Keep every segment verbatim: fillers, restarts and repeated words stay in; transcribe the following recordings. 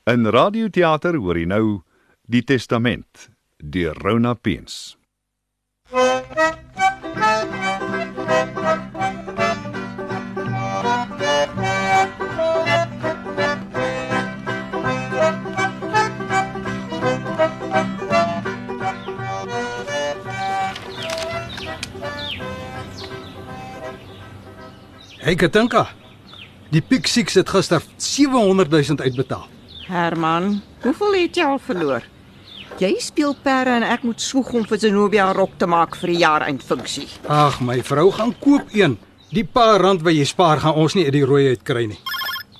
In radioteater hoor jy nou Die Testament deur Rona Peens. Hey Katinka, die Pick Six het gister sewehonderdduisend uitbetaal. Herman, hoeveel het jy al verloor? Jy speel perde en ek moet swoeg om vir Zenobia 'n rok te maak vir die jaareindfunksie. Ag, my vrou, gaan koop een. Die paar rand wat jy spaar, gaan ons nie uit die rooi uit kry nie.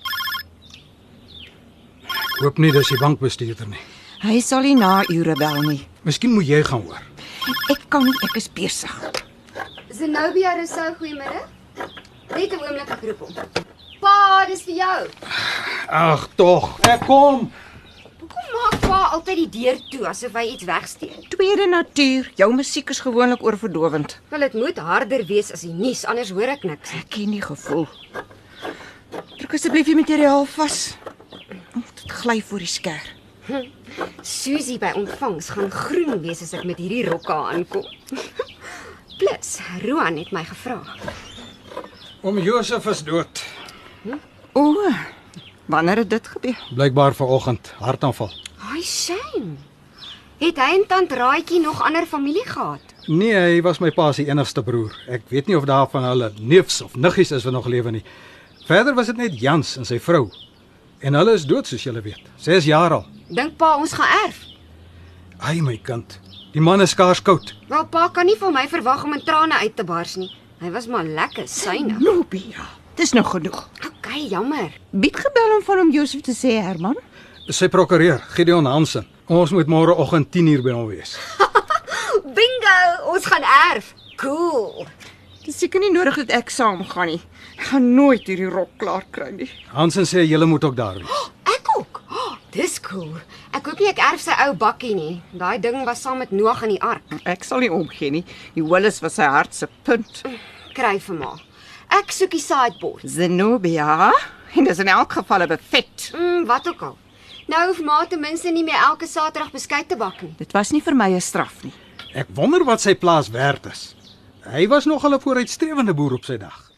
Ek hoop nie dis die bankbestuurder nie. Hy sal nie na ure bel nie. Miskien moet jy gaan hoor. Ek kan nie, ek is besig. Zenobia Rousseau, goeiemiddag. Net 'n oomblik, ek roep hom. Pa, dis vir jou. Ag tog, ek kom. Hoekom maak pa altyd die deur toe asof hy iets wegsteek? Tweede natuur, jou musiek is gewoonlik oorverdowend. Wel, dit moet harder wees as die nuus, anders hoor ek niks. Ek ken die gevoel. Druk asseblief die materiaal vas. Dit gly voor die skêr. Hm. Susie by ontvangs gaan groen wees as ek met hierdie rokke aankom. Plus, Roan het my gevra. Oom Josef is dood. O, wanneer het dit gebeur? Blykbaar vanoggend, hartaanval. Ai, shame. Het hy en tant Raaitjie nog ander familie gehad? Nee, hy was my pa se enigste broer. Ek weet nie of daar van hulle neefs of niggies is wat nog lewe nie. Verder was dit net Jans en sy vrou. En hulle is dood soos julle weet. ses jaar al. Dink pa ons gaan erf? Ai my kind, die man is skaars koud. Wel, pa kan nie van my verwag om in trane uit te bars nie. Hy was maar lekker synig. Zenobia, dis nou genoeg. Okay, jammer. Bied gebel om van hom Josef te sê, Herman. Sy prokureur, Gideon Hansen. Ons moet môreoggend tien uur by hom wees. Bingo, ons gaan erf. Cool. Dit is seker nie nodig dat ek saam gaan nie. Ek gaan nooit hierdie rok klaar kry nie. Hansen sê julle moet ook daar wees. Ek ook. Oh, dis cool. Ek hoop nie ek erf sy ou bakkie nie. Daai ding was saam met Noag in die ark. Ek sal nie omgee nie. Die Willis was sy hart se punt. Kry vir ma. Ek soek die sideboard. Zenobia, en dis in elk geval 'n buffet. Mm, wat ook al. Nou hoef ma ten minste nie meer elke Saterdag beskuit te bak nie. Dit was nie vir my 'n straf nie. Ek wonder wat sy plaas werd is. Hy was nogal 'n vooruitstrewende boer op sy dag.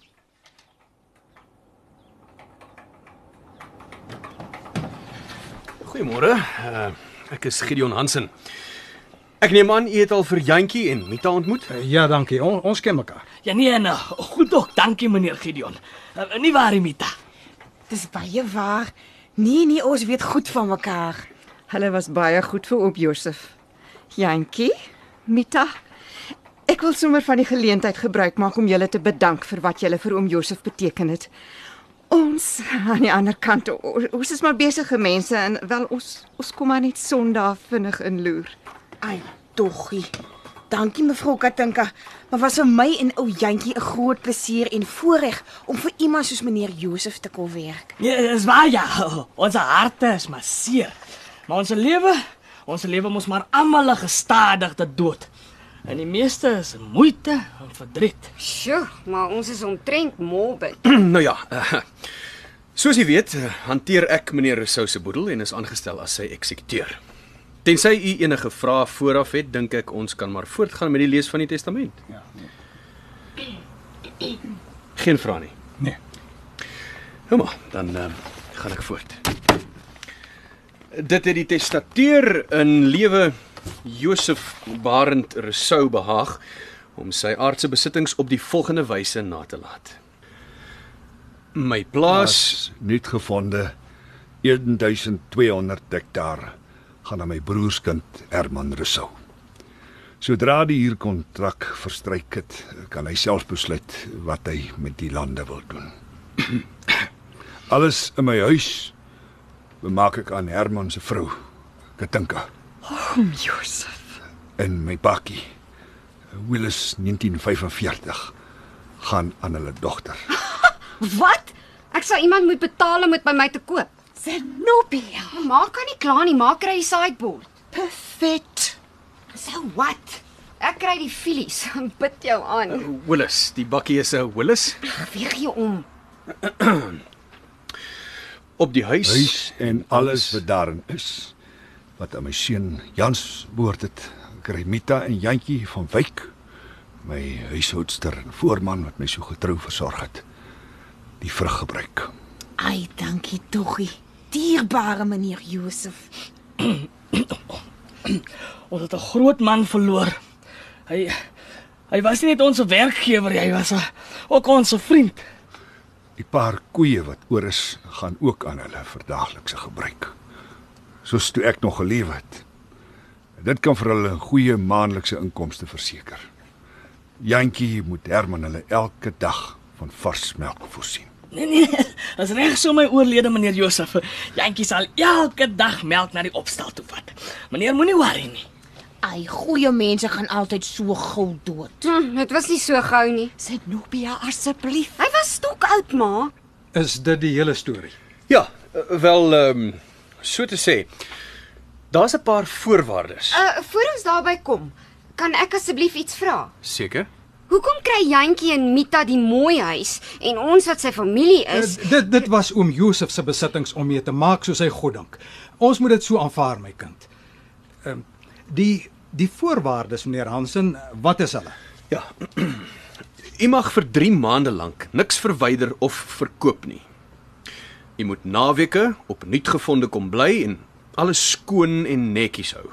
Goeiemôre. Uh, ek is Gideon Hansen. Ek neem aan u het al vir Jantjie en Mita ontmoet? Uh, ja, dankie. On, ons ken mekaar. Ja nee, en, uh, goed ook, dankie meneer Gideon. Uh, nie waar, Mita? Dis baie waar. Nee, nee, ons weet goed van mekaar. Hulle was baie goed vir oom Josef. Jantjie, Mita, ek wil sommer van die geleentheid gebruik maak om julle te bedank vir wat julle vir oom Josef beteken het. Ons aan die ander kant, ons is maar besige mense en wel ons ons kom maar net Sondag vinnig inloer. Ai, doggie. Dankie mevrou Katinka, maar was vir my en ou Jantjie 'n groot plesier en voorreg om vir iemand soos meneer Josef te kon werk. Ja, dis waar ja. Ons harte is maar seer. Maar ons lewe, ons lewe mos maar almal 'n gestadigde dood. En die meeste is moeite en verdriet. Sjoe, maar ons is omtrent morbid. Nou ja, uh, soos jy weet, uh, hanteer ek meneer Rousseau se boedel en is aangestel as sy eksekuteur. Tensy u enige vrae vooraf het, dink ek ons kan maar voortgaan met die lees van die testament. Ja, nee. Geen vrae nie. Nee. Nou maar, dan uh, gaan ek voort. Dit het die testateur in lewe Josef Barend Rousseau behaag om sy aardse besittings op die volgende wyse na te laat. My plaas, Nuut gevonde twaalf honderd hektaar gaan aan my broerskind Herman Rousseau. Sodra die huurkontrak verstryk het, kan hy self besluit wat hy met die lande wil doen. Alles in my huis bemaak ek aan Herman se vrou, Katinka. Oom Josef. En my bakkie, Willis negentien vyfenveertig, gaan aan hulle dogter. Wat? Ek sal iemand moet betaal om dit by my te koop. Zenobia. Ma kan nie kla nie, ma kry die sideboard. Perfect. So wat? Ek kry die filies. Bid jou aan. uh, Willis, die bakkie is 'n Willis. Weeg jou om. Op die huis, Huis en alles wat daarin is, wat aan my seun Jans behoort het, kry Mita en Jantjie van Wyk, my huishoudster en voorman wat my so getrou versorg het, die vrug gebruik. Ai, dankie toggie. Dierbare meneer Josef. Ons het 'n groot man verloor. Hy hy was nie net ons werkgewer, hy was a, ook ons vriend. Die paar koeie wat oor is, gaan ook aan hulle vir daaglikse gebruik. Soos toe ek nog geleef het. Dit kan vir hulle 'n goeie maandelikse inkomste verseker. Jantjie moet Herman hulle elke dag van vars melk voorsien. Nee nee, as reg so my oorlede meneer Josef. Jantjie sal elke dag melk na die opstal toe vat. Meneer moenie worry nie. Ai, goeie mense gaan altyd so gou dood. Hm, dit was nie so gou nie. Zenobia, asseblief. Hy was stok oud, ma. Is dit die hele storie? Ja, wel, ehm um, so te sê, daar's 'n paar voorwaardes. Uh, voor ons daarby kom, kan ek asseblief iets vra? Seker? Hoekom kry Jantjie en Mita die mooi huis en ons wat sy familie is? Uh, dit dit was oom Josef se besittings om mee te maak soos hy goddink. Ons moet dit so aanvaar, my kind. Ehm um, die die voorwaardes, meneer Hansen, wat is hulle? Ja. U mag vir drie maande lank niks verwyder of verkoop nie. U moet naweke op nuutgevonde kom bly en alles skoon en netjies hou.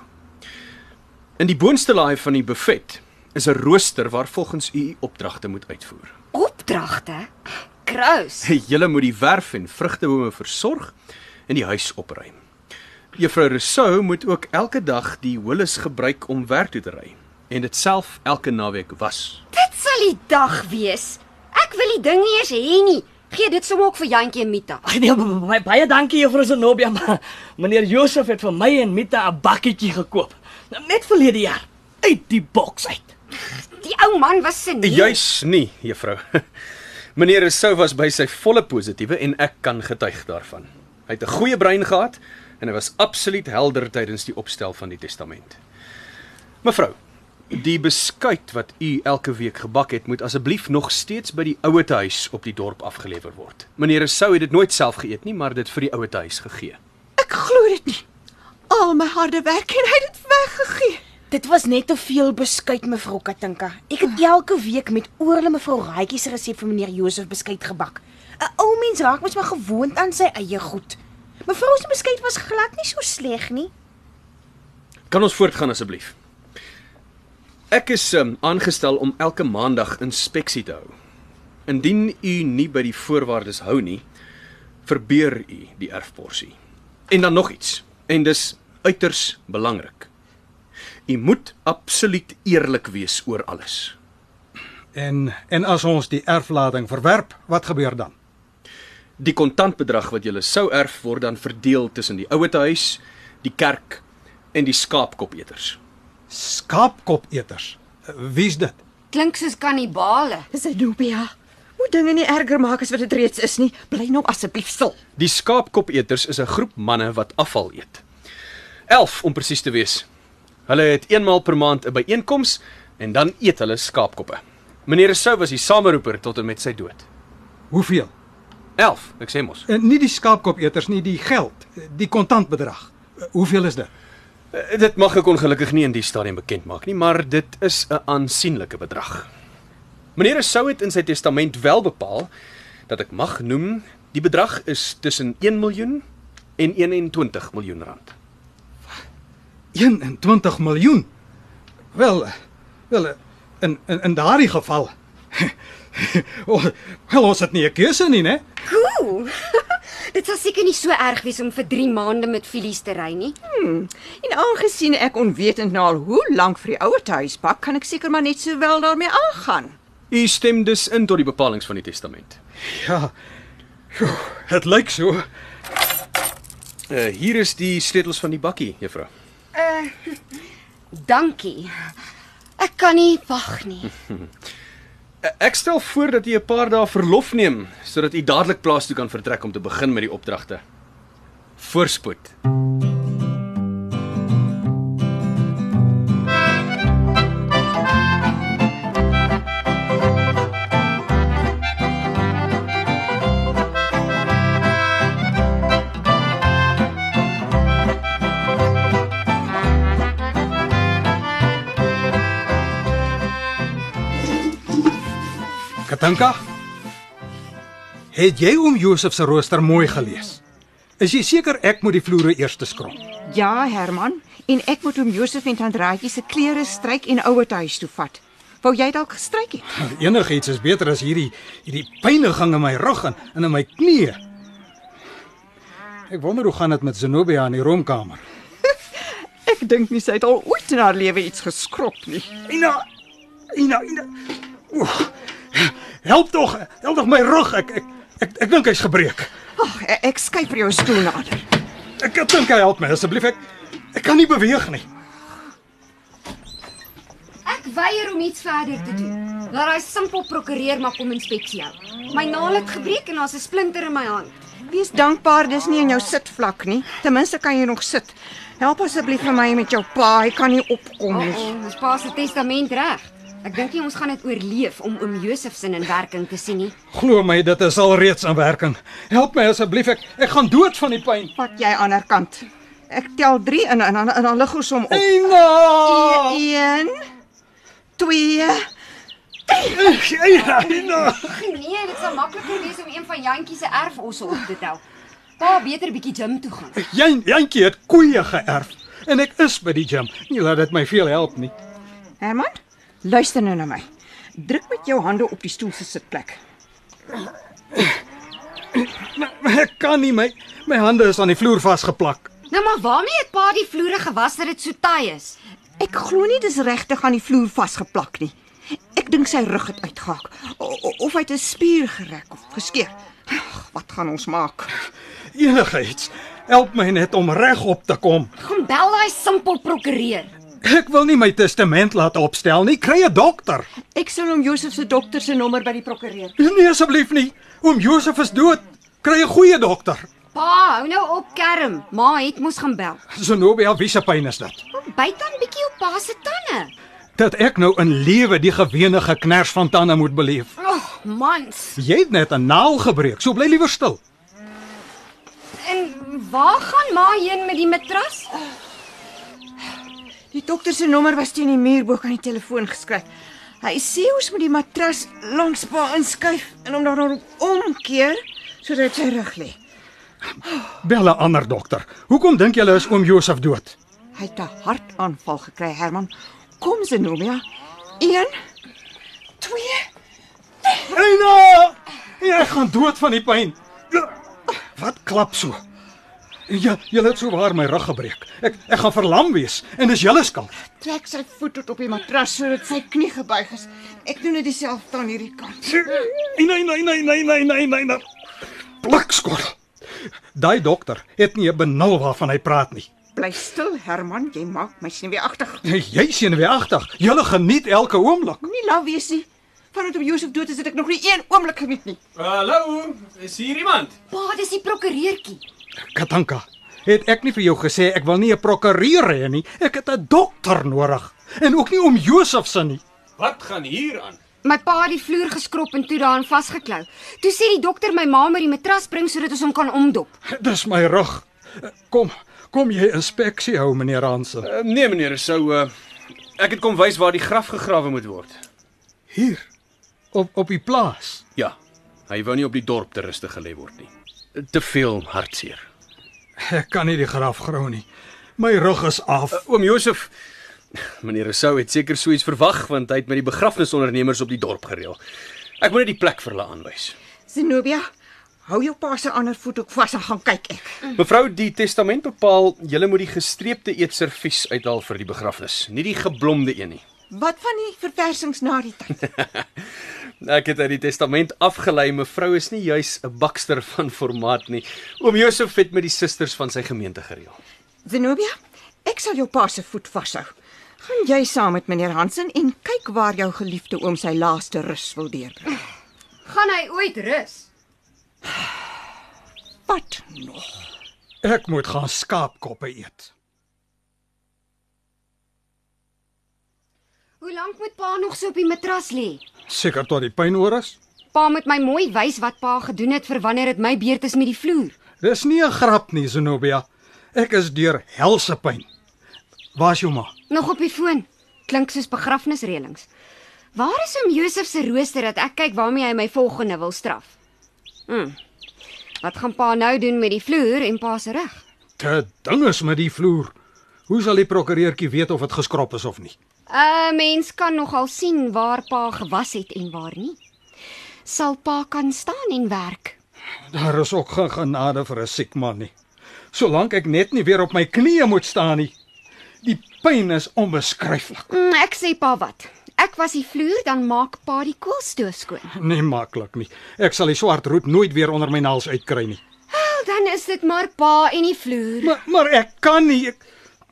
In die boonste laai van die buffet is 'n rooster waar volgens u u opdragte moet uitvoer. Opdragte? Krous. Julle moet die werf en vrugtebome versorg en die huis opruim. Juffrou Rousseau moet ook elke dag die holis gebruik om werk toe te ry en dit self elke naweek was. Dit sal die dag wees. Ek wil die ding nie eens hê nie. Gee dit sommer ook vir Jantjie en Mita. Ag nee, baie, baie dankie juffrou Zenobia, maar meneer Josef het vir my en Mita 'n bakkietjie gekoop. Net verlede jaar uit die boks uit. Die ou man was seniel. Juis nie, juffrou. Meneer Rousseau was by sy volle positiewe en ek kan getuig daarvan. Hy het 'n goeie brein gehad en hy was absoluut helder tydens die opstel van die testament. Mevrou, die beskuit wat u elke week gebak het, moet asseblief nog steeds by die ouete huis op die dorp afgelewer word. Meneer Rousseau het dit nooit self geëet nie, maar dit vir die ouete huis gegee. Ek glo dit nie. Al my harde werk en hy het dit weggegee. Dit was net te veel beskuit, mevrou Katinka. Ek het elke week met oorle mevrou Raaitjie se resep vir meneer Josef beskuit gebak. 'n Ou mens raak mos maar gewoond aan sy eie goed. Mevrou se beskuit was glad nie so sleg nie. Kan ons voortgaan asseblief? Ek is um, aangestel om elke maandag inspeksie te hou. Indien u nie by die voorwaardes hou nie, verbeur u die erfporsie. En dan nog iets, en dis uiters belangrik. U moet absoluut eerlik wees oor alles. En en as ons die erflading verwerp, wat gebeur dan? Die kontantbedrag wat julle sou erf word dan verdeel tussen die ouete huis, die kerk en die skaapkopeters. Skaapkopeters. Wie's dit? Klink soos kannibale. Zenobia, moet dinge nie erger maak as wat dit reeds is nie. Bly nou asseblief stil. Die skaapkopeters is 'n groep manne wat afval eet. Elf om presies te wees. Hulle het eenmaal per maand 'n byeenkoms en dan eet hulle skaapkoppe. Meneer Rousseau was die sameroeper tot en met sy dood. Hoeveel? Elf, ek sê mos. En nie die skaapkopeters nie, die geld, die kontantbedrag. Hoeveel is dit? Uh, dit mag ek ongelukkig nie in die stadium bekend maak nie, maar dit is 'n aansienlike bedrag. Meneer Rousseau het in sy testament wel bepaal dat ek mag noem die bedrag is tussen een miljoen en eenentwintig miljoen rand. eenentwintig miljoen. Wel, wel in in, in daardie geval. oh, wel ons het nie 'n keuse nie, né? Cool. Dit sal seker nie so erg wees om vir drie maande met Filies te ry nie. Hmm. En aangesien ek onwetend na al hoe lank vir die ouer huis pak, kan ek seker maar net so wel daarmee aangaan. U stem dus in tot die bepalinge van die testament. Ja. Het lyk so. Uh, hier is die sleutels van die bakkie, juffrou. Uh, dankie. Ek kan nie wag nie. Ek stel voor dat u 'n paar dae verlof neem sodat u dadelik plaas toe kan vertrek om te begin met die opdragte. Voorspoed. Katinka, het jy oom Josef se rooster mooi gelees? Is jy seker ek moet die vloere eers skrob? Ja, Herman, en ek moet oom Josef en Tandraatjie se klere stryk en ouer huis toe vat. Wou jy dalk gestryk het? Enigiets is beter as hierdie hierdie pyniging in my rug en, en in my knieë. Ek wonder hoe gaan dit met Zenobia in die roomkamer. Ek dink nie sy het al ooit in haar lewe iets geskrob nie. Ina, Ina, Ina. Oeh, help tog, help tog my rug. Ek ek ek, ek dink hy's gebreek. Ag, ek, ek skuif vir jou stoel nader. Ek ek dink hy help my asseblief. Ek ek kan nie beweeg nie. Ek weier om iets verder te doen. Laat hy simpel prokureer maar kom inspeksie hou. My naal het gebreek en daar's 'n splinter in my hand. Wees dankbaar dis nie in jou sitvlak nie. Ten minste kan jy nog sit. Help asseblief vir my met jou pa, hy kan nie opkom nie. Oh, ons pa se testament reg. Ek dink nie ons gaan dit oorleef om oom Josef se in werking te sien nie. Glo my, dit is al reeds in werking. Help my asseblief, ek ek gaan dood van die pyn. Vat jy aan die ander kant. Ek tel drie en en en dan lig ons hom op. Ina! een twee Ina, Ina. Nee, dit sal makliker wees om een van Jantjie se erfosse op te tel. Pa beter bietjie gym toe gaan. Jan, Jantjie het koeie geërf en ek is by die gym. Nie laat dit my veel help nie. Herman, luister nou na my. Druk met jou hande op die stoel se sitplek. Maar ek kan nie, my my hande is aan die vloer vasgeplak. Nou maar waarmee het pa die vloere gewas dat dit so taai is? Ek glo nie dis regtig aan die vloer vasgeplak nie. Ek dink sy rug het uitgehak of hy het 'n spier gerek of geskeur. Wat gaan ons maak? Enigiets. Help my net om regop te kom. Gaan bel daai simpel prokureer. Ek wil nie my testament laat opstel nie. Kry 'n dokter. Ek sal hom Josef se dokter se nommer by die prokureur. Nee asseblief nie. Oom Josef is dood. Kry 'n goeie dokter. Pa, hou nou op kerm. Ma het mos gaan bel. Zenobia, wie se pyn is dit? Byt dan bietjie op pa se tande. Dat ek nou in lewe die gewene geknars van tande moet beleef. Ag, oh, mans. Jy het net 'n naal gebreek. So bly liewer stil. En waar gaan ma heen met die matras? Die dokter se nommer was teen die muur bo aan die telefoon geskryf. Hy sê ons moet die matras langs pa inskuif en hom dan omkeer sodat sy rug lê. Bel 'n ander dokter. Hoekom dink julle is oom Josef dood? Hy het 'n hartaanval gekry, Herman. Kom Zenobia. een twee Ina! Jy gaan dood van die pyn. Wat klap so? Ja, julle het so waar my rug gebreek. Ek ek gaan verlam wees en dis julle skuld. Trek sy voet tot op die matras sodat sy knie gebuig is. Ek doen dit dieselfde aan hierdie kant. Nee, nee, nee, nee, nee, nee, nee, nee. Blikskottel. Daai dokter het nie 'n benul waarvan hy praat nie. Bly stil, Herman, jy maak my senuweeagtig. Jy senuweeagtig. Julle geniet elke oomblik. Nie laf wees nie. Vandat op Josef dood is, het ek nog nie een oomblik geniet nie. Hallo, is hier iemand? Pa, dis die prokureurtjie. Katinka, het ek nie vir jou gesê ek wil nie 'n prokureur hê nie. Ek het 'n dokter nodig en ook nie oom Josef se nie. Wat gaan hier aan? My pa het die vloer geskrop en toe daarin vasgeklou. Toe sê die dokter my ma met die matras bring sodat ons hom kan omdop. Dis my rug. Kom, kom jy inspeksie hou, meneer Hansen. Uh, nee meneer, sou uh, ek het kom wys waar die graf gegrawe moet word. Hier op op die plaas. Ja, hy wou nie op die dorp te rustig gelê word nie. Te veel hartseer. Ek kan nie die graf grou nie. My rug is af. Uh, oom Josef, meneer Rousseau het seker so iets verwag want hy het met die begrafnisondernemers op die dorp gereël. Ek moet net die plek vir hulle aanwys. Zenobia, hou jou pa se ander voet ook vas en gaan kyk ek. Mevrou, die testament bepaal julle moet die gestreepte eetservies uithaal vir die begrafnis, nie die geblomde een nie. Wat van die verversings na die tyd? Ek het uit die testament afgelei, mevrou is nie juis 'n bakster van formaat nie. Oom Josef het met die susters van sy gemeente gereël. Zenobia, ek sal jou pa se voet vashou. Gaan jy saam met meneer Hansen en kyk waar jou geliefde oom sy laaste rus wil deurbring. Gaan hy ooit rus? Wat nog? Ek moet gaan skaapkoppe eet. Hoe lank moet pa nog so op die matras lê? Seker tot die pyn oor is. Pa moet my mooi wys wat pa gedoen het vir wanneer dit my beurt is met die vloer. Dis nie 'n grap nie, Zenobia. Ek is deur helse pyn. Waar's jou ma? Nog op die foon. Klink soos begrafnisreëlings. Waar is oom Josef se rooster dat ek kyk waarmee hy my volgende wil straf? Hm. Wat gaan pa nou doen met die vloer en pa se rug? Te ding is met die vloer. Hoe sal die prokureurtjie weet of dit geskrop is of nie? 'n Mens kan nogal sien waar pa gewas het en waar nie. Sal pa kan staan en werk? Daar is ook geen genade vir 'n siek man nie. Solank ek net nie weer op my knieë moet staan nie. Die pyn is onbeskryflik. Mm, ek sê pa wat. Ek was die vloer, dan maak pa die koolstoof skoon. Nee, maklik nie. Ek sal die swart roet nooit weer onder my naels uitkry nie. Wel, dan is dit maar pa en die vloer. Maar, maar ek kan nie. Ek...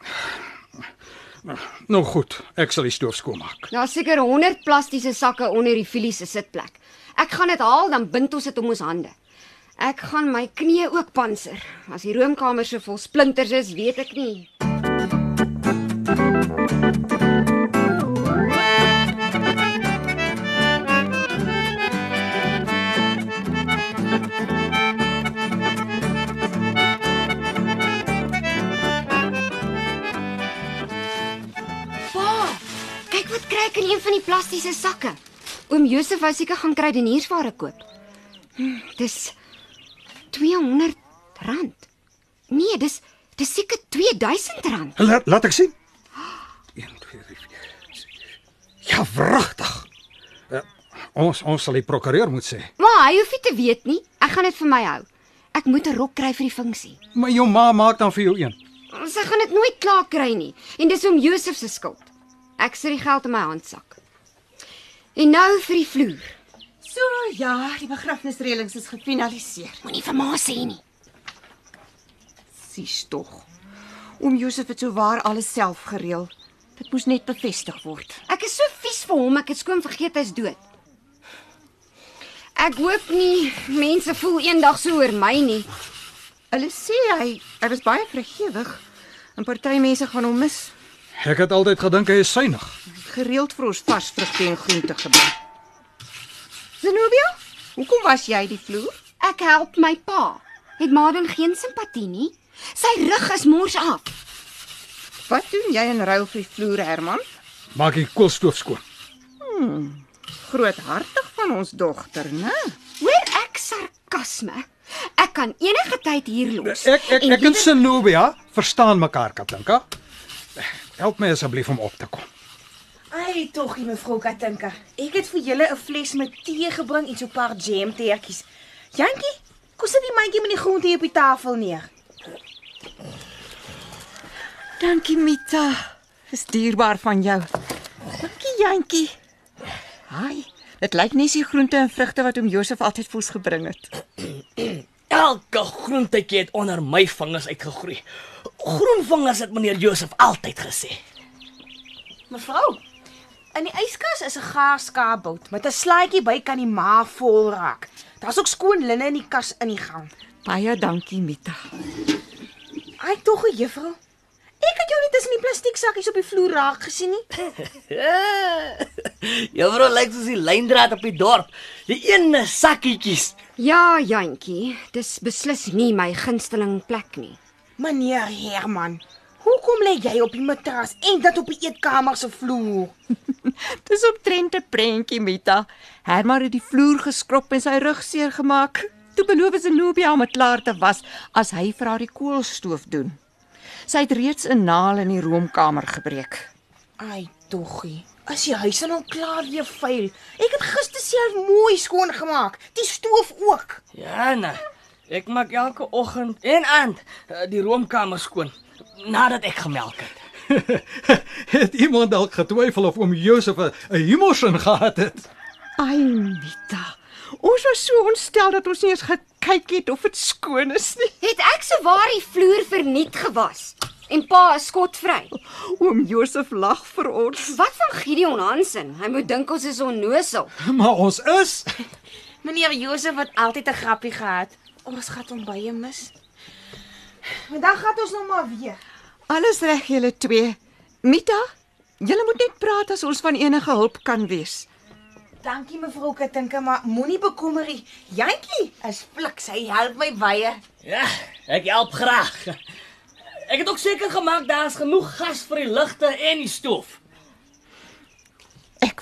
Nou goed, ek sal die stoof skoonmaak. Daar's seker honderd plastiese sakke onder die filie se sitplek. Ek gaan dit haal, dan bind ons dit om ons hande. Ek gaan my knieë ook panser. As die roomkamer so vol splinters is, weet ek nie. Kyk wat kry ek in een van die plastiese sakke. Oom Josef wou seker gaan kruideniersware koop. Hm, dis tweehonderd rand. Nee, dis dis seker tweeduisend rand. Laat, laat ek sien. een, twee, drie, vier. Ja, wragtig. Uh, ons ons sal die prokureur moet sê. Maar hy hoef nie te weet nie. Ek gaan dit vir my hou. Ek moet 'n rok kry vir die funksie. Maar jou ma maak dan vir jou een. Sy gaan dit nooit klaar kry nie. En dis oom Josef se skuld. Ek sit die geld in my handsak. En nou vir die vloer. So ja, die begrafnisreëlings is gefinaliseer. Moenie vir ma sê nie. Sies tog. Oom Josef het souwaar alles self gereël. Dit moes net bevestig word. Ek is so vies vir hom, ek het skoon vergeet hy's dood. Ek hoop nie mense voel eendag so oor my nie. Hulle sê hy, hy was baie vrygewig. En party mense gaan hom mis. Ek het altyd gedink hy is suinig. Gereeld vir ons vars vrugte en groente gebring. Zenobia, hoekom was jy die vloer? Ek help my pa. Het ma dan geen simpatie nie? Sy rug is mors af. Wat doen jy in ruil vir die vloer, Herman? Maak die koolstoof skoon. Hmm, groothartig van ons dogter, né? Hoor ek sarkasme? Ek kan enige tyd hier los. Ek ek en ek en liever- Zenobia verstaan mekaar, Katinka. Help my asseblief om op te kom. Ai, toggie mevrou Katinka. Ek het vir julle 'n fles met tee gebring en so 'n paar jamteertjies. Jantjie, kom sit die mandjie met die groente hier op die tafel neer. Dankie, Mita. Dis dierbaar van jou. Dankie, Jantjie. Haai, dit lyk nie die groente en vrugte wat oom Josef altyd vir ons gebring het. Elke groentetjie het onder my vingers uitgegroei. Groen vingers het meneer Josef altyd gesê. Mevrou, in die yskas is 'n gaarskaapbout met 'n slaaitjie by kan die maag vol raak. Daar's ook skoon linne in die kas in die gang. Baie dankie, Mita. Ai, toggie juffrou. Ek het jou nie tussen die plastiek sakkies op die vloer raak gesien nie. Juffrou lyk soos die lyndraad op die dorp. Die ene sakkietjies. Ja, Jantjie, dis beslis nie my gunsteling plek nie. Meneer Herman, hoekom lê jy op die matras en dit op die eetkamer se vloer? Dis omtrent 'n prentjie, Mita. Herman het die vloer geskrob en sy rug seer gemaak. Toe beloof Zenobia om dit klaar te was as hy vir haar die koolstoof doen. Sy het reeds 'n naal in die roomkamer gebreek. Ai, toggie. As die huis al klaar weer vuil. Ek het gister self mooi skoon gemaak, die stoof ook. Ja, nee. Ek maak elke oggend en aand uh, die roomkamer skoon nadat ek gemelk het. Het iemand dalk getwyfel of oom Josef 'n humorsin gehad het? Ai, Mita. Ons was so ontstel dat ons nie eens gekyk het of dit skoon is nie. Het ek sowaar die vloer verniet gewas en pa is skotvry. Oom Josef lag vir ons. Wat van Gideon Hansen? Hy moet dink ons is onnosel. Maar ons is. Meneer Josef het altyd 'n grappie gehad. Ons gaan hom baie mis. Vandag gaan ons nou maar weer. Alles reg, julle twee. Mita, julle moet net praat as ons van enige hulp kan wees. Dankie mevrou Katinka, maar moenie bekommer nie. Jantjie is flik, sy help my baie. Ja, ek help graag. Ek het ook seker gemaak daar's genoeg gas vir die ligte en die stoof. Ek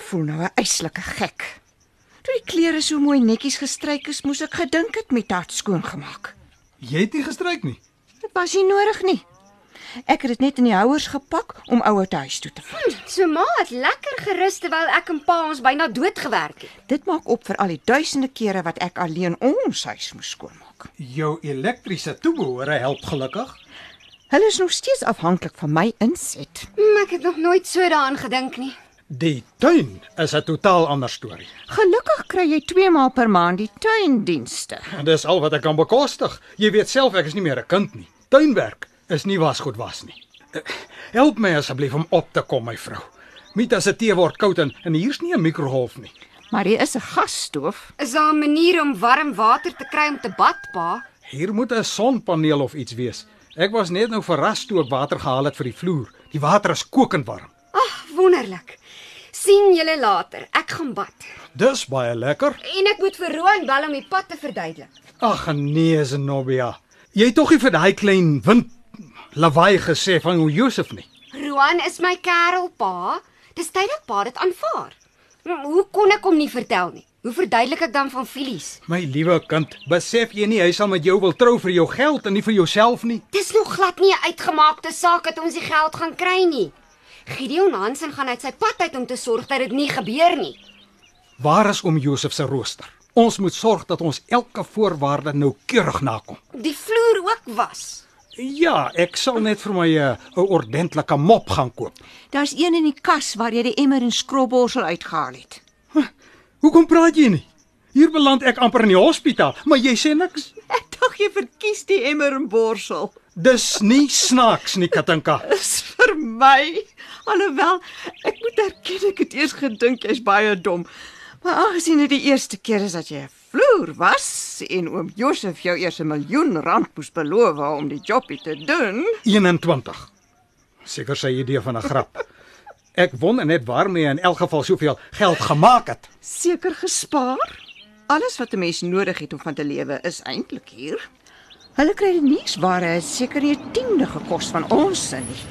voel nou 'n eislike gek. Toe die klere so mooi netjies gestryk is, moes ek gedink het met haar skoongemaak. Jy het nie gestryk nie. Dit was nie nodig nie. Ek het dit net in die houers gepak om ouer te huis toe te vat. So ma het lekker gerus terwyl ek en pa ons byna doodgewerk het. Dit maak op vir al die duisende kere wat ek alleen ons huis moes skoonmaak. Jou elektriese toebehore help gelukkig. Hulle is nog steeds afhanklik van my inset. Maar ek het nog nooit so daaraan gedink nie. Die tuin is 'n totaal ander storie. Gelukkig kry jy twee maal per maand die tuindienste. En dis al wat ek kan bekostig. Jy weet self ek is nie meer 'n kind nie. Tuinwerk is nie wasgoed was nie. Help my asseblief om op te kom, my vrou. Mita se tee word koud en, en hier's nie 'n mikrogolf nie. Maar hier is 'n gasstoof. Is daar 'n manier om warm water te kry om te bad, pa? Hier moet 'n sonpaneel of iets wees. Ek was net nou verras toe ek water gehaal het vir die vloer. Die water is kokend warm. Ag, wonderlik. Sien julle later. Ek gaan bad. Dis baie lekker. En ek moet vir Roan bel om die pad te verduidelik. Ag nee, Zenobia. Jy het tog nie vir daai klein wind lawaai gesê van hoe Josef nie. Roan is my kerel, pa. Dis tyd dat pa dit aanvaar. Hoe kon ek hom nie vertel nie? Hoe verduidelik ek dan van Filies? My liewe kind, besef jy nie hy sal met jou wil trou vir jou geld en nie vir jouself nie? Dis nog glad nie 'n uitgemaakte saak dat ons die geld gaan kry nie. Gideon Hansen gaan uit sy pad uit om te sorg dat dit nie gebeur nie. Waar is oom Josef se rooster? Ons moet sorg dat ons elke voorwaarde noukeurig nakom. Die vloer ook was. Ja, ek sal net vir my 'n uh, ordentlike mop gaan koop. Daar's een in die kas waar jy die emmer en skrobborsel uitgehaal het. Huh, hoekom praat jy nie? Hier beland ek amper in die hospitaal, maar jy sê niks. Ek dink jy verkies die emmer en borsel. Dis nie snaaks nie, Katinka. Dis vir my. Alhoewel, ek moet erken ek het eers gedink jy's baie dom. Maar aangesien dit die eerste keer is dat jy 'n vloer was en oom Josef jou eers 'n miljoen rand moes beloof om die jobbie te doen. eenentwintig. Seker sy idee van 'n grap. Ek wonder net waarmee in elk geval soveel geld gemaak het. Seker gespaar. Alles wat 'n mens nodig het om van te lewe is eintlik hier. Hulle kry die nuusware seker nie 'n tiende gekos van ons sin nie.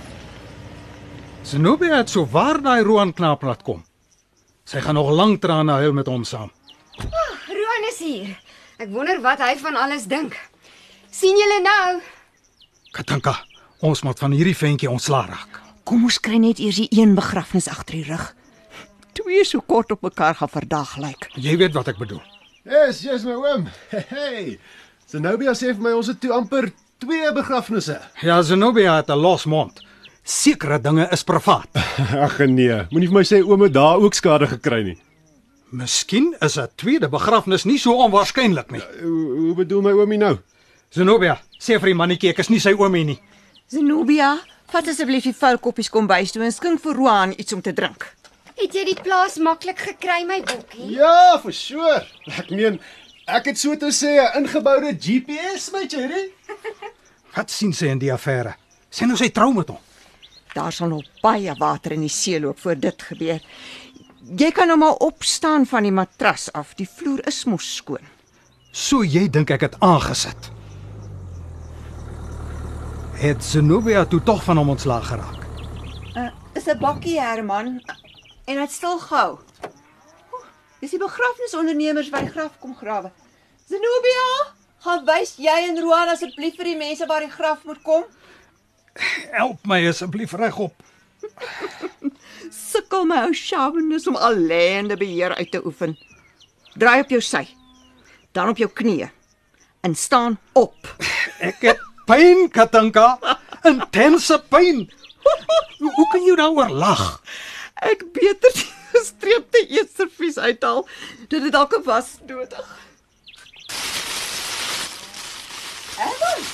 Zenobia het so waar daai Roan knaap laat kom. Sy gaan nog lank trane huil met hom saam. Oh, Roan is hier. Ek wonder wat hy van alles dink. Sien julle nou? Katinka, ons moet van hierdie ventjie ontslaa raak. Kom ons kry net eers die een begrafnis agter die rug. Twee so kort op mekaar gaan verdag lyk. Jy weet wat ek bedoel. Yes, yes my oom. Hey. Zenobia sê vir my ons het toe amper twee begrafnisse. Ja, Zenobia het 'n los mond. Sekere dinge is privaat. Ag nee, moenie vir my sê oom het daar ook skade gekry nie. Miskien is 'n tweede begrafnis nie so onwaarskynlik nie. Uh, hoe, hoe bedoel my oomie nou? Zenobia, sê vir die mannetjie ek is nie sy oomie nie. Zenobia, vat asseblief die vuil koppies kom bys toe en skink vir Roan iets om te drink. Het jy die plaas maklik gekry, my bokkie? Ja, vir sure. Ek meen, ek het so te sê 'n ingeboude G P S, my cherry. Wat sien sy in die affære? Sê nou sy trou met hom. Daar sal nog baie water in die see loop voor dit gebeur. Jy kan nou maar opstaan van die matras af. Die vloer is mos skoon. So jy dink ek het aangesit. Het Zenobia toe tog van hom ontslaag geraak. Uh, is 'n bakkie Herman en dit stil gehou. Dis die begrafnisondernemers wat die graf kom grawe. Zenobia, gaan wys jy en Roan asseblief vir die mense waar die graf moet kom. Help my asseblief regop. Sukkel my ou sjaawenes om alleenende beheer uit te oefen. Draai op jou sy, dan op jou knieë en staan op. Ek het pyn, Katinka. Intense pyn. Hoe kan jy daaroor lag? Ek beter die gestreepte eetservies uithaal. Dit het dalk 'n was nodig. Evan!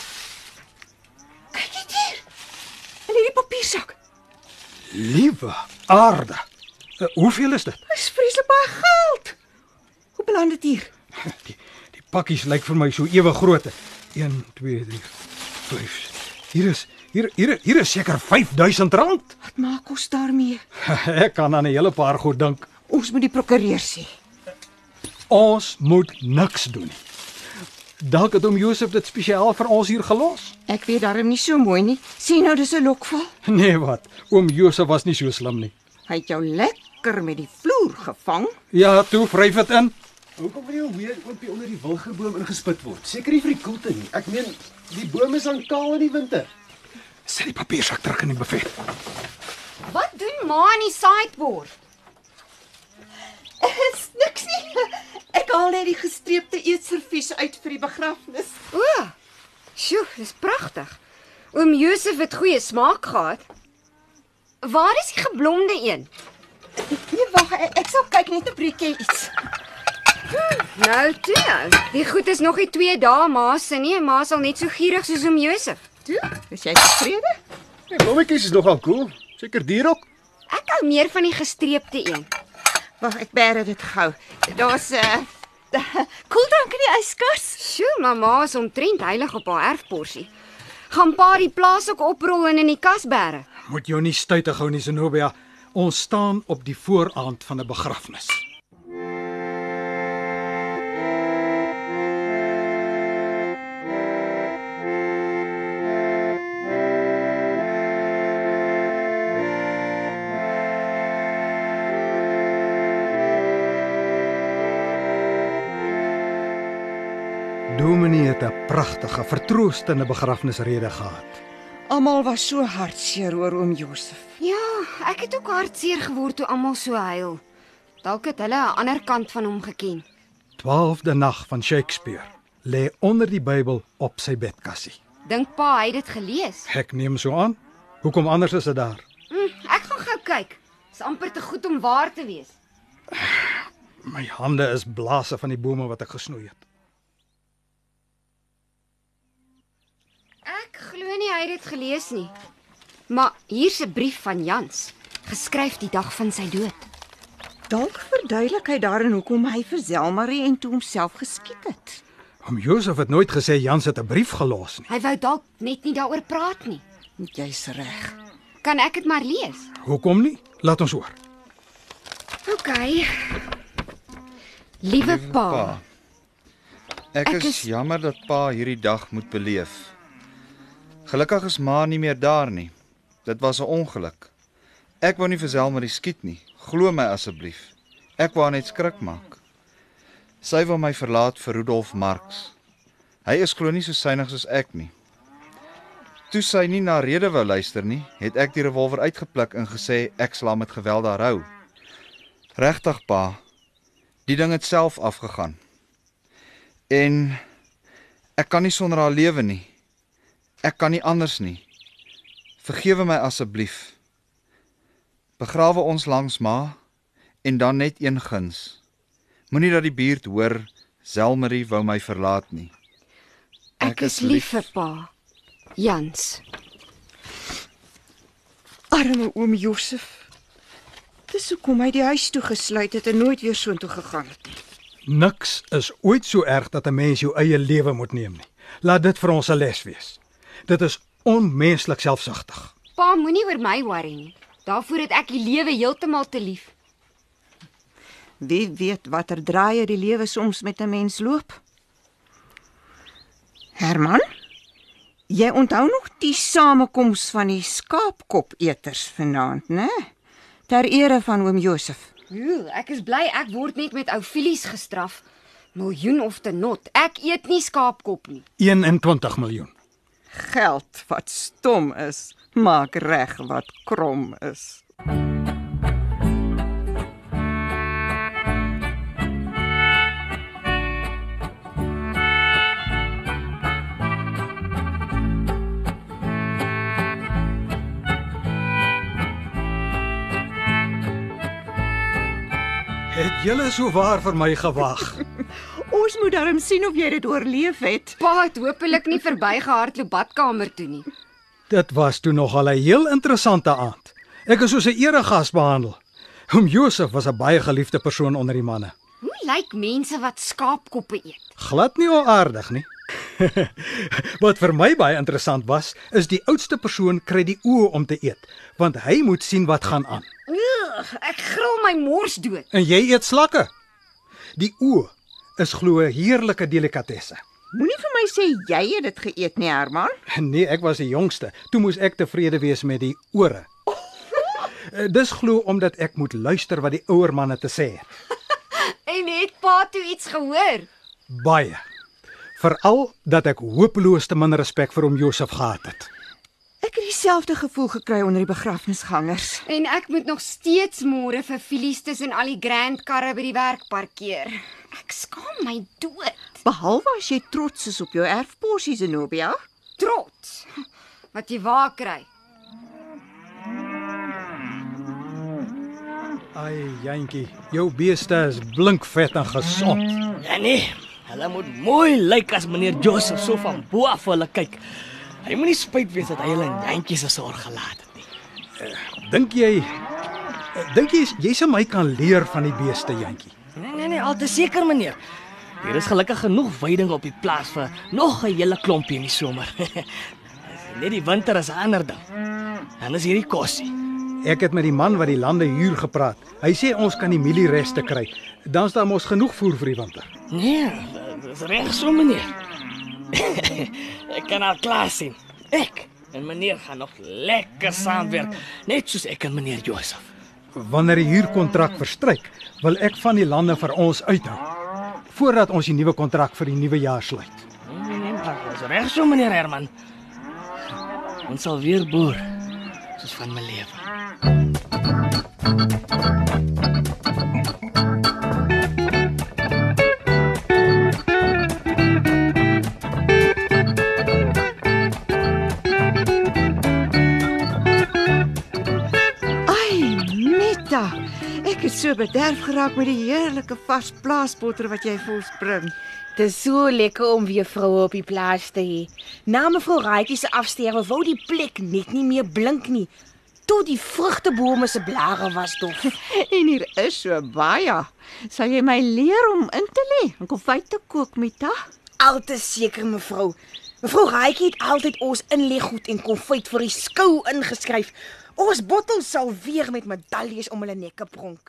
Kyk dit hier. In hierdie papiersak. Liewe aarde. Uh, hoeveel is dit? Dit is vreeslik baie geld. Hoe beland dit hier? Die, die pakkies lyk vir my so ewe groot. een, twee, drie, vyf. Hier is hier hier hier is seker vyfduisend rand. Wat maak ons daarmee? Ek kan aan 'n hele paar goed dink. Ons moet die prokureur sê. Ons moet niks doen nie. Dalk het oom Josef dit spesiaal vir ons hier gelos. Ek weet darm nie so mooi nie. Sien nou dis 'n lokval. Nee wat, oom Josef was nie so slim nie. Hy het jou lekker lekker met die vloer gevang. Ja, toe vryf dit in. Hoekom wil jy weer oompie onder die wilgerboom ingespit word? Seker nie vir die koelte nie. Ek meen, die boom is dan kaal in die winter. Sit die papiersak terug in die buffet. Wat doen ma aan die sideboard? Is niks nie. Ek haal net die gestreepte eetservies uit vir die begrafnis. O, sjoe, dis pragtig. Oom Josef het goeie smaak gehad. Waar is die geblomde een? Nee, wag, ek, ek sal kyk net 'n breekie iets. Nou toe nou. Die goed is nog nie twee dae ma se nie, en ma sal net so gierig soos oom Josef. Toe, is jy tevrede? Die blommetjies is nogal cool. Seker duur ook. Ek hou meer van die gestreepte een. Wag, ek bære dit gou. Daar's 'n uh, koeldrank in die yskas. Sjoe, mamma is omtrent heilig op haar erfporsie. Gaan pa die plaas ook oprol en in die kas bære. Moet jou nie stuitig hou nie, Zenobia. Ons staan op die vooraand van 'n begrafnis. Dominee het 'n pragtige, vertroostende begrafnisrede gehad. Almal was so hartseer oor oom Josef. Ja, ek het ook hartseer geword toe almal so huil. Dalk het hulle 'n ander kant van hom geken. Twaalfde nag van Shakespeare lê onder die Bybel op sy bedkassie. Dink pa hy het dit gelees? Ek neem so aan. Hoekom anders is dit daar? Hm, ek gaan gou kyk. Is amper te goed om waar te wees. My hande is blaase van die bome wat ek gesnoei het. Ek glo nie hy het dit gelees nie. Maar hier's 'n brief van Jans, geskryf die dag van sy dood. Dalk verduidelik hy daarin hoekom hy vir Zelmarie en toe homself geskiet het. Oom Josef het nooit gesê Jans het 'n brief gelos nie. Hy wou dalk net nie daaroor praat nie. Jy's reg. Kan ek dit maar lees? Hoekom nie? Laat ons hoor. OK. Liewe pa, Ek, Ek is, is- jammer dat pa hierdie dag moet beleef. Gelukkig is ma nie meer daar nie. Dit was 'n ongeluk. Ek wou nie vir Zelmarie skiet nie. Glo my asseblief. Ek wou haar net skrik maak. Sy wou my verlaat vir Rudolf Marx. Hy is glo nie so synig soos ek nie. Toe sy nie na rede wou luister nie, het ek die revolver uitgepluk en gesê ek sal haar met geweld daar hou. Regtig pa, die ding het self afgegaan. En ek kan nie sonder haar lewe nie. Ek kan nie anders nie. Vergewe my asseblief. Begrawe ons langs ma en dan net een guns. Moenie dat die buurt hoor Zelmarie wou my verlaat nie. ek, Ek is is lief lief. vir pa. Jans. Arme oom Josef. Dis hoekom hy die huis toe gesluit het en nooit weer soontoe gegaan het nie. Niks is ooit so erg dat 'n mens jou eie lewe moet neem nie. Laat dit vir ons 'n les wees. Dit is onmenslik selfsugtig. Pa moenie oor my worry nie. Daarvoor het ek die lewe heeltemal te lief. Wie weet watter draaie die lewe soms met 'n mens loop? Herman, jy onthou nog die samekoms van die skaapkopeters vanaand, né? Ter ere van oom Josef. Ooh, ek is bly ek word net met ou Filies gestraf. Miljoen of te not. Ek eet nie skaapkop nie. eenentwintig miljoen. Geld wat stom is, maak reg wat krom is. Het julle so waar vir my gewag? Ons moet darm sien of jy dit oorleef het. Pa het hopelik nie verbygehardloop badkamer toe nie. Dit was toe nogal 'n heel interessante aand. Ek is soos 'n eregas behandel. Oom Josef was 'n baie geliefde persoon onder die manne. Hoe lyk mense wat skaapkoppe eet? Glad nie onaardig nie. Wat vir my baie interessant was, is die oudste persoon kry die oë om te eet, want hy moet sien wat gaan aan. Ugh, ek gril my mors dood. En jy eet slakke. Die oë is glo 'n heerlike delikatesse. Moenie vir my sê jy het dit geëet nie, Herman. Nee, ek was die jongste. Toe moes ek tevrede wees met die ore. Uh, dis glo omdat ek moet luister wat die ouer manne te sê het. En het pa toe iets gehoor? Baie. Veral dat ek hopeloos te min respek vir oom Josef gehad het. Ek het dieselfde gevoel gekry onder die begrafnisgangers. En ek moet nog steeds môre vir Filies tussen al die grand karre by die werk parkeer. Ek skaam my dood. Behalwe as jy trots is op jou erfporsie, Zenobia. Trots. Wat jy waar kry. Ai, Jantjie, jou beeste is blinkvet en gesond. Ja nee, hulle moet mooi lyk as meneer Joseph so van bo af hulle kyk. Hy moenie spyt wees dat hy hulle in jantjies se sorg gelaat het nie. Uh, dink jy dink jy jy se my kan leer van die beeste, Jantjie? Nee nee nee, al te seker meneer. Hier is gelukkig genoeg veiding op die plaas vir nog 'n hele klompie in die somer. Net die winter is 'n ander ding. Dan is hierdie kosie. Ek het met die man wat die lande huur gepraat. Hy sê ons kan die mieliereste kry. Dan is daar mos genoeg voer vir die winter. Nee, dis reg so meneer. Ek kan al klaar sien. Ek en meneer gaan nog lekker saamwerk, net soos ek en meneer Josef. Wanneer die huurkontrak verstryk, wil ek van die lande vir ons uithou, voordat ons die nuwe kontrak vir die nuwe jaar sluit. Nee, nee, maar dis reg so meneer Herman. Ons sal weer boer, soos van my lewe. Ek het so bederf geraak met die heerlike vars plaasbotter wat jy vir ons bring. Dit is so lekker om weer vroue op die plaas te hê. Na mevrou Raaitjie se afsterwe wou die plek net nie meer blink nie. Tot die vrugtebome se blare was dof. En hier is so baie. Sal jy my leer om in te lê en konfyt te kook, Mita? Al te seker mevrou. Mevrou Raaitjie het altyd ons inleggoed en konfyt vir die skou ingeskryf. Ons bottels sal weer met medaljes om hulle nekke pronk.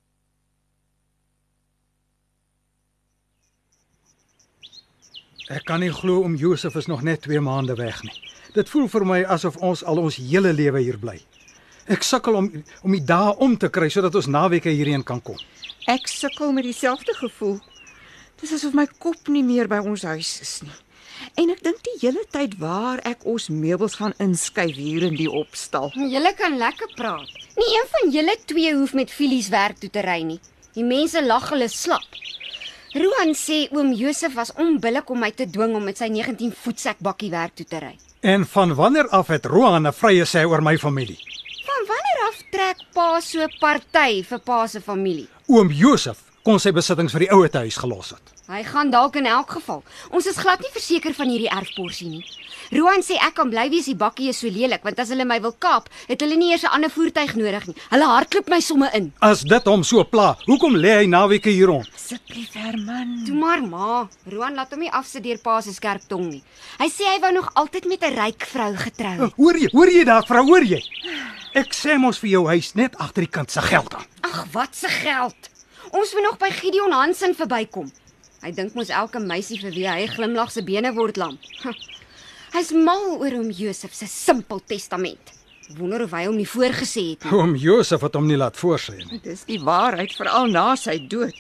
Ek kan nie glo oom Josef is nog net twee maande weg nie. Dit voel vir my asof ons al ons hele lewe hier bly. Ek sukkel om om die dae om te kry sodat ons naweke hierheen kan kom. Ek sukkel met dieselfde gevoel. Dis asof my kop nie meer by ons huis is nie. En ek dink die hele tyd waar ek ons meubels gaan inskuif hier in die opstal. Julle kan lekker praat. Nie een van julle twee hoef met Filies werk toe te ry nie. Die mense lag hulle slap. Roan sê oom Josef was onbillik om my te dwing om met sy negentien voetsek bakkie werk toe te ry. En van wanneer af het Roan 'n vrye sê oor my familie? Van wanneer af trek pa so party vir pa se familie? Oom Josef kon sy besittings vir die ouete huis gelos het. Hy gaan dalk in elk geval. Ons is glad nie verseker van hierdie erfporsie nie. Roan sê ek kan bly wees die bakkie is so lelik, want as hulle my wil kaap, het hulle nie eers 'n ander voertuig nodig nie. Hulle hardloop my somme in. As dit hom so pla, hoekom lê hy naweke hier rond? Asseblief, Herman. Toe maar ma, Roan laat hom nie afsit deur pa se skerp tong nie. Hy sê hy wou nog altyd met 'n ryk vrou getrou het. Hoor jy, hoor jy daar, vrou, hoor jy? Ek sê mos vir jou huis net agter die kant se geld aan. Ag, wat se geld? Ons moet nog by Gideon Hansen verbykom. Hy dink mos elke meisie vir wie hy glimlag se bene word lam. Hy's mal oor oom Josef se simpel testament. Wonder of hy hom nie voorgesê het nie. Oom Josef het hom nie laat voorsê nie. Dis die waarheid, veral na sy dood.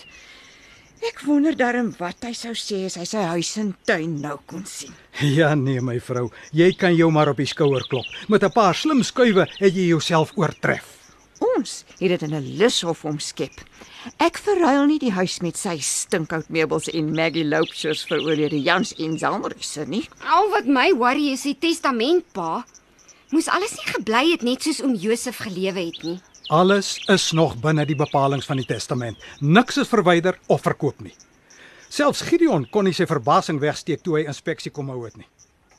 Ek wonder darm wat hy sou sê as hy sy huis en tuin nou kon sien. Ja nee my vrou, jy kan jou maar op die skouer klop. Met 'n paar slim skuwe het jy jouself oortref. Ons het dit in 'n lushof omskep. Ek verruil nie die huis met sy stinkhout meubels en Maggie Loubsers vir oorlede Jans en Zalmeriese nie. Al wat my worry is die testament, pa. Moes alles nie gebly het net soos oom Josef gelewe het nie. Alles is nog binne die bepalinge van die testament. Niks is verwyder of verkoop nie. Selfs Gideon kon nie sy verbasing wegsteek toe hy inspeksie kom hou het nie.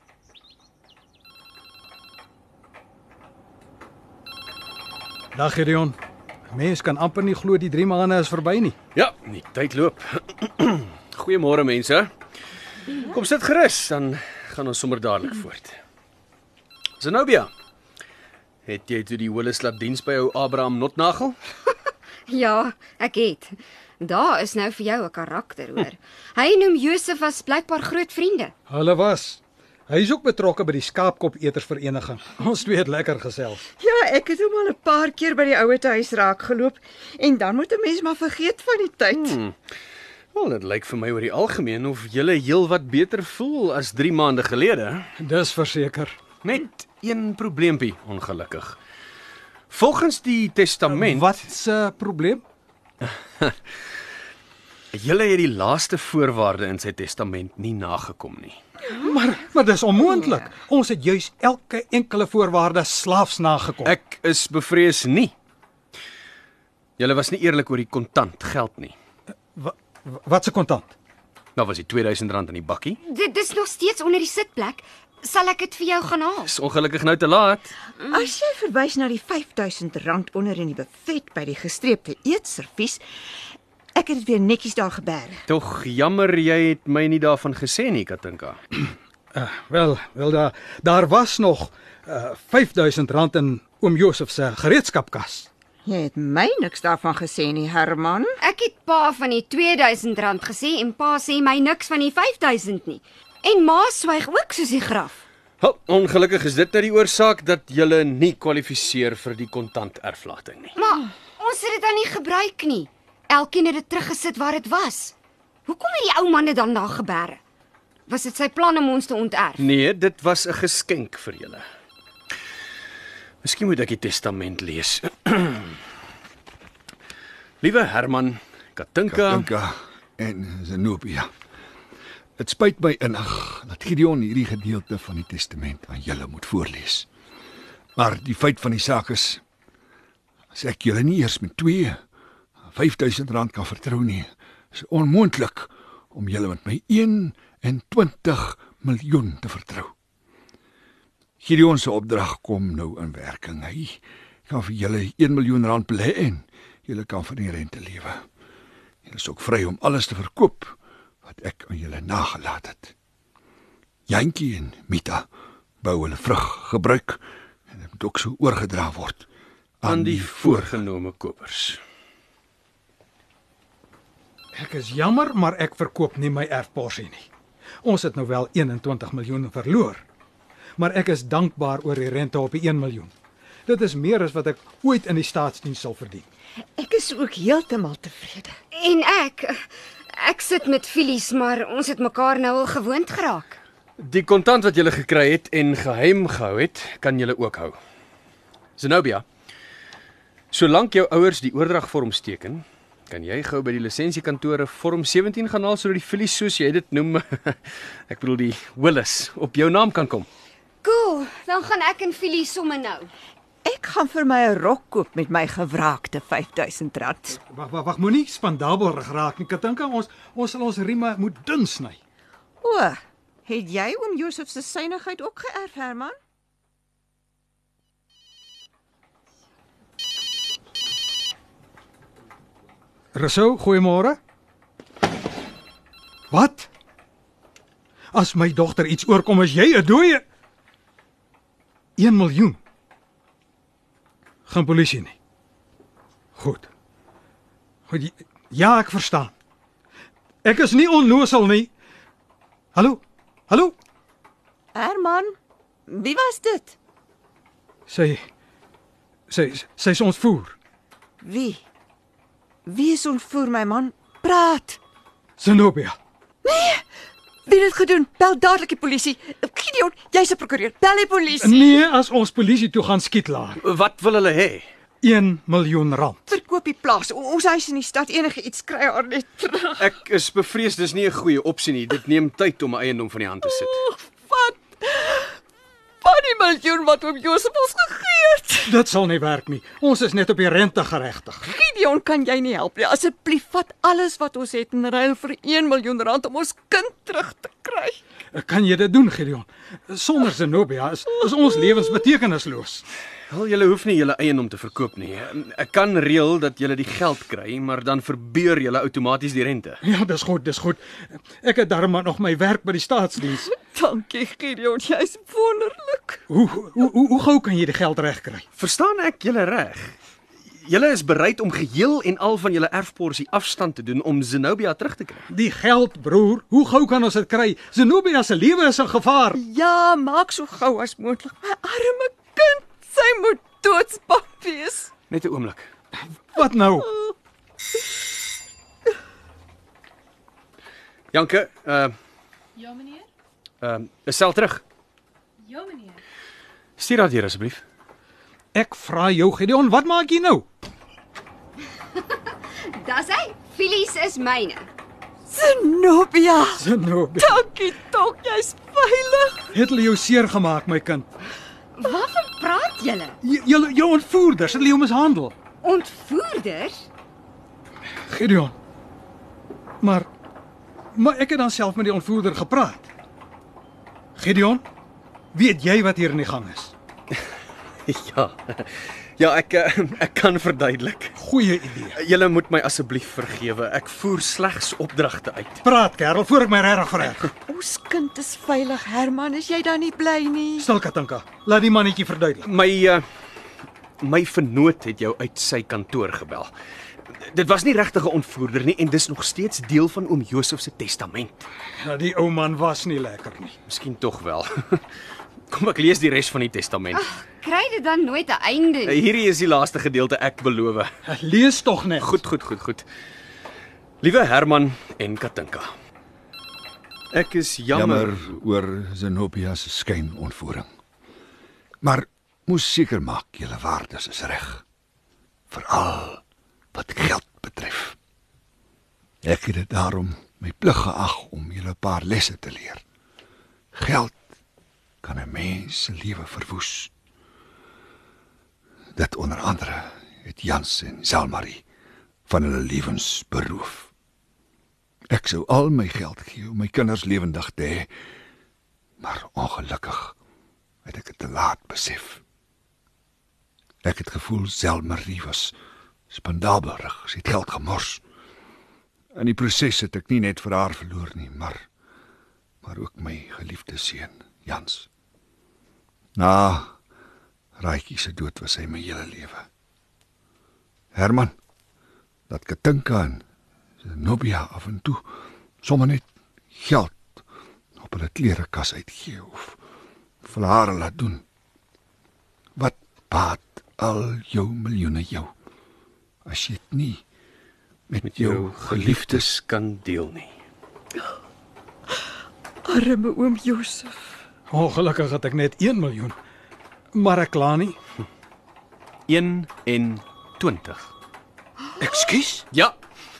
Dag Gideon. Mens kan amper nie glo die drie maande is verby nie. Ja, die tyd loop. Goeiemôre mense. Kom sit gerus, dan gaan ons sommer dadelik voort. Zenobia, het jy toe die holeslap diens by ou Abraham Notnagel? Ja, ek het. Daar is nou vir jou 'n karakter, hoor. Hy en oom Josef was blykbaar groot vriende. Hulle was. Hy is ook betrokke by die skaapkop-etersvereniging. Ons twee het lekker gesels. Ja, ek het hom al 'n paar keer by die ouete huis raak geloop en dan moet 'n mens maar vergeet van die tyd. Hmm. Wel, dit lyk vir my oor die algemeen of julle heel wat beter voel as drie maande gelede. Dis verseker. Net een probleempie, ongelukkig. Volgens die testament... Wat se probleem? Julle het die laaste voorwaarde in sy testament nie nagekom nie. Maar, maar dis onmoontlik. Ons het juis elke enkele voorwaarde slaafs nagekom. Ek is bevrees nie. Julle was nie eerlik oor die kontant geld nie. Wa, wat se kontant? Nou was die tweeduisend rand in die bakkie. Dit dis nog steeds onder die sitplek. Sal ek dit vir jou gaan haal? Is ongelukkig nou te laat. As jy verwys na die vyf duisend rand onder in die buffet by die gestreepte eetservies, ek het dit weer netjies daar geberg. Tog jammer jy het my nie daarvan gesê nie, Katinka. Uh, wel, wel daar daar was nog uh, vyf duisend rand in oom Josef se gereedskapkas. Jy het my niks daarvan gesê nie, Herman. Ek het pa van die twee duisend rand gesê en pa sê my niks van die vyf duisend nie. En ma swyg ook soos die graf. Wel, ongelukkig is dit nou die oorsaak dat julle nie kwalifiseer vir die kontant erflating nie. Maar ons het dit dan nie gebruik nie. Elkeen het dit teruggesit waar dit was. Hoekom het die ou man dit dan daar geberre? Was dit sy plan om ons te onterf? Nee, dit was 'n geskenk vir julle. Miskien moet ek die testament lees. Liewe Herman, Katinka, Katinka en Zenobia. Dit spyt my innig dat Gideon hierdie gedeelte van die testament aan julle moet voorlees. Maar die feit van die saak is, as ek julle nie eers met twee vyf duisend rand kan vertrou nie, is onmoontlik om julle met my een en twintig miljoen te vertrou. Gideon se opdrag kom nou in werking. Hy kan vir julle een miljoen rand belê en julle kan van die rente lewe. Julle is ook vry om alles te verkoop wat ek aan julle nagelaat het. Jantjie en Mita bou hulle vrug gebruik en dit moet ook so oorgedra word aan, aan die, die voorgenome kopers. Ek is jammer, maar ek verkoop nie my erfporsie nie. Ons het nou wel eenentwintig miljoen verloor, maar ek is dankbaar oor die rente op die een miljoen. Dit is meer as wat ek ooit in die staatsdiens sal verdien. Ek is ook heeltemal tevrede. En ek ek sit met Filies, maar ons het mekaar nou al gewoond geraak. Die kontant wat julle gekry het en geheim gehou het, kan julle ook hou. Zenobia, solank jou ouers die oordragvorms teken, kan jy gou by die lisensiekantore vorm sewentien gaan haal sodat die Filies, soos jy dit noem, ek bedoel die Willis, op jou naam kan kom. Cool, dan gaan ek en Filies somme nou. Ek gaan vir my 'n rok koop met my gewraakte vyf duisend rand. Wag, wag, wag, moenie spandabel raak nie, Katinka. Ons ons sal ons rieme moet dun sny. O, het jy oom Josef se synigheid ook geërf, Herman? Rousseau, goeiemôre. Wat? As my dogter iets oorkom, is jy 'n dooie. een miljoen. Geen polisie nie. Goed. Goed. Ja, ek verstaan. Ek is nie onnosel nie. Hallo? Hallo? Herman, wie was dit? Sy sy sy is ontvoer. Wie? Wie is ontvoer, my man? Praat. Zenobia. Nee. Wie het dit gedoen? Bel dadelik die polisie. Gideon, jy's 'n prokureur. Bel die polisie. Nee, as ons polisie toe gaan skiet laat. Wat wil hulle hê? een miljoen rand. Verkoop die plaas. O, ons huis in die stad, enige iets kry haar net terug. Ek is bevrees dis nie 'n goeie opsie nie. Dit neem tyd om 'n eiendom van die hand te sit. Oh, wat? Wat die miljoen wat oom Josef ons gegee het. Dit sal nie werk nie. Ons is net op die rente geregtig. Gideon, kan jy nie help nie? Asseblief vat alles wat ons het in ruil vir een miljoen rand om ons kind terug te kry. Kan jy dit doen, Gideon? Sonder Zenobia is, is ons lewens betekenisloos. Wel, julle hoef nie julle eiendom te verkoop nie. Ek kan reël dat julle die geld kry, maar dan verbeur julle outomaties die rente. Ja, dis goed, dis goed. Ek het darm nog my werk by die staatsdiens. Dankie, Gideon, jy's wonderlik. Hoe hoe hoe, hoe gou kan jy die geld regkry? Verstaan ek julle reg? Julle is bereid om geheel en al van julle erfporsie afstand te doen om Zenobia terug te kry. Die geld, broer, hoe gou kan ons dit kry? Zenobia se lewe is in gevaar. Ja, maak so gou as moontlik. My arme kind, sy moet doodsbang wees. Net 'n oomblik. Wat nou? Janke, uh Ja, meneer? uh is sel terug. Ja, meneer. Stuur dat hier asseblief. Ek vra jou, Gideon, wat maak jy nou? Dis hy. Filies is myne. Zenobia, Zenobia, dankie tog, jy's veilig. het hulle jou seer gemaak, my kind. Waarvan praat julle? J- Julle jou ontvoerders het hulle jou mishandel. Ontvoerders? Gideon. Maar maar ek het dan self met die ontvoerder gepraat. Gideon, weet jy wat hier in die gang is? Ja. Ja, ek uh, ek kan verduidelik. Goeie idee. Julle moet my asseblief vergewe. Ek voer slegs opdragte uit. Praat, kerel, voor ek my regtig vererg. Ons kind is veilig, Herman, is jy dan nie bly nie? Stil, Katinka. Laat die mannetjie verduidelik. My uh, my vernoot het jou uit sy kantoor gebel. Dit was nie regtig 'n ontvoerder nie en dis nog steeds deel van oom Josef se testament. Ja, die ou man was nie lekker nie. Miskien tog wel. Kom ek lees die res van die testament. Ag, kry dit dan nooit 'n einde nie. Hierdie is die laaste gedeelte, ek beloof. Lees tog net. Goed, goed, goed, goed. Liewe Herman en Katinka. Ek is jammer, Jammer oor Zenobia se skynontvoering. Maar moes seker maak julle waardes is reg. Veral wat geld betref. Ek het dit daarom my plig geag om julle 'n paar lesse te leer. Geld kan 'n mens se lewe verwoes. Dit onder andere het Jans en Selmarie van hulle lewens beroof. Ek sou al my geld gee om my kinders lewendig te hê, maar ongelukkig het ek dit te laat besef. Ek het gevoel Selmarie was spandabelrig, sy het geld gemors. In die proses het ek nie net vir haar verloor nie, maar maar ook my geliefde seun, Jans. Na Raaitjie se dood was hy my hele lewe. Herman, dat Katinka en Zenobia af en toe sommer net geld op hulle klerekas uitgee of vir haar laat doen. Wat baat al jou miljoene jou as jy dit nie met, met jou, jou geliefdes kan deel nie. Arme oom Josef. Ongelukkig het ek net een miljoen. Maar ek kla nie. een en twintig. Ekskuus? Ja.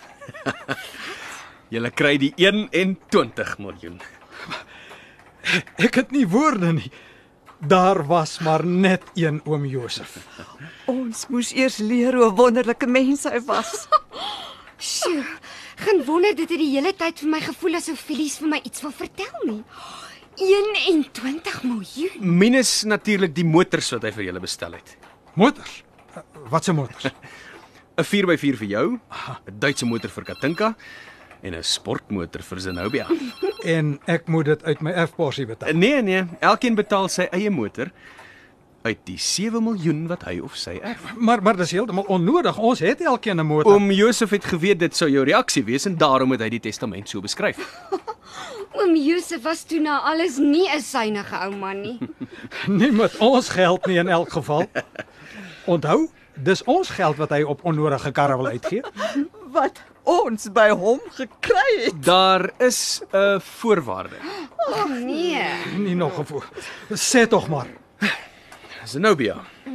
Julle kry die een en twintig miljoen. Ek het nie woorde nie. Daar was maar net een oom Josef. Ons moes eers leer hoe 'n wonderlike mens hy was. Sjoe, geen wonder dit het die hele tyd vir my gevoel asof Filies vir my iets wil vertel nie. eenentwintig miljoen. Minus natuurlik die motors wat hy vir julle bestel het. Motors? Wat se motors? 'n vier by vier vir jou, 'n Duitse motor vir Katinka en 'n sportmotor vir Zenobia. En ek moet dit uit my erfporsie betaal. Nee nee, elkeen betaal sy eie motor uit die sewe miljoen wat hy of sy erf. Maar maar dis heeltemal onnodig. Ons het elkeen 'n motor. Oom Josef het geweet dit sou jou reaksie wees en daarom het hy die testament so beskryf. Oom Josef was toe na alles nie 'n suiwige ou man nie. Nie met ons geld nie in elk geval. Onthou, dis ons geld wat hy op onnodige karre wil uitgee. Wat ons by hom gekry het. Daar is 'n voorwaarde. Ag nee. Nie nog gevoel. Sê tog maar. Zenobia.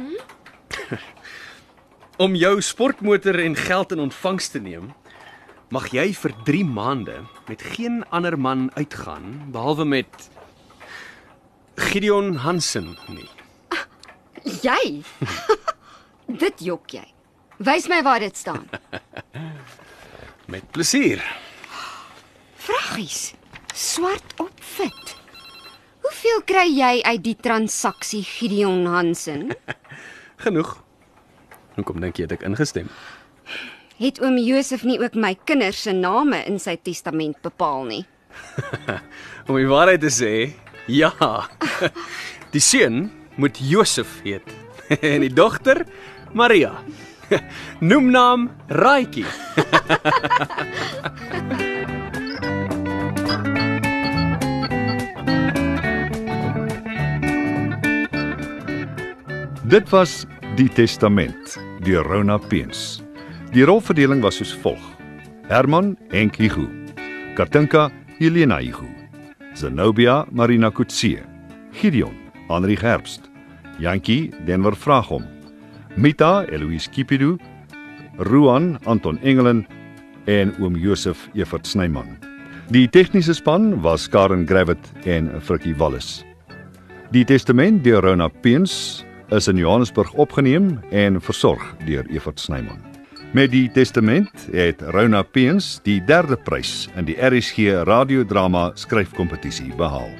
Om jou sportmotor en geld in ontvangs te neem, mag jy vir drie maande met geen ander man uitgaan behalwe met Gideon Hansen nie. Jy? Dit jok jy. Wys my waar dit staan. Met plesier. Vragies. Swart op wit. Hoeveel kry jy uit die transaksie, Gideon Hansen? Genoeg. Hoekom dink jy het ek ingestem? Het oom Josef nie ook my kinders se name in sy testament bepaal nie? Om die waarheid te sê, ja. Die seun moet Josef heet en die dogter Maria. Noemnaam Raaitjie. Dit was Die Testament deur Rona Peens. Die rolverdeling was soos volg: Herman Henk Hugo, Katinka Helena Hugo, Zenobia Marina Kutse, Gideon Henri Herbst, Jantjie Denver Vragom, Mita Eloise Kipidu, Ruan Anton Engelen en oom Josef Evert Snyman. Die tegniese span was Karen Gravett en Frikkie Wallis. Die Testament deur Rona Peens is in Johannesburg opgeneem en versorg deur Evert Snyman. Met Die Testament het Rona Peens die derde prys in die R S G radiodrama skryfkompetisie behaal.